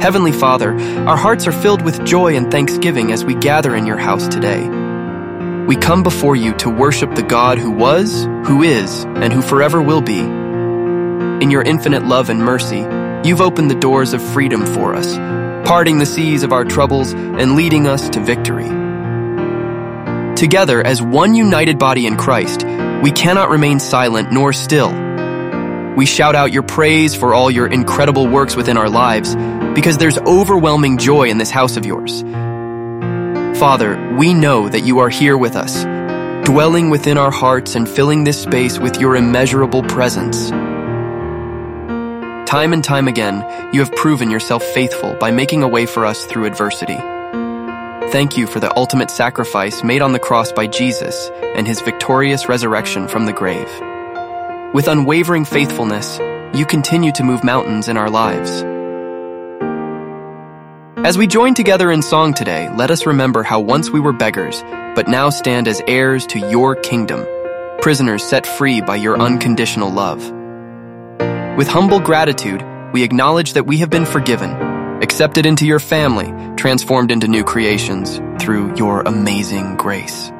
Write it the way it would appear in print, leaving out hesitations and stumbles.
Heavenly Father, our hearts are filled with joy and thanksgiving as we gather in your house today. We come before you to worship the God who was, who is, and who forever will be. In your infinite love and mercy, you've opened the doors of freedom for us, parting the seas of our troubles and leading us to victory. Together, as one united body in Christ, we cannot remain silent nor still. We shout out your praise for all your incredible works within our lives, because there's overwhelming joy in this house of yours. Father, we know that you are here with us, dwelling within our hearts and filling this space with your immeasurable presence. Time and time again, you have proven yourself faithful by making a way for us through adversity. Thank you for the ultimate sacrifice made on the cross by Jesus and his victorious resurrection from the grave. With unwavering faithfulness, you continue to move mountains in our lives. As we join together in song today, let us remember how once we were beggars, but now stand as heirs to your kingdom, prisoners set free by your unconditional love. With humble gratitude, we acknowledge that we have been forgiven, accepted into your family, transformed into new creations through your amazing grace.